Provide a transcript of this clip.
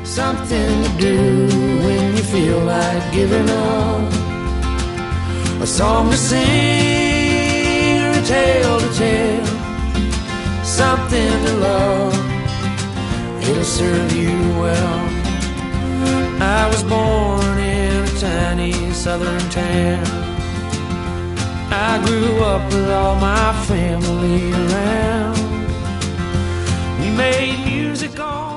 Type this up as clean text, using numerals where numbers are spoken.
something to do when you feel like giving up. A song to sing or a tale to tell, something to love, it'll serve you well. I was born in a tiny southern town. I grew up with all my family around. We made music all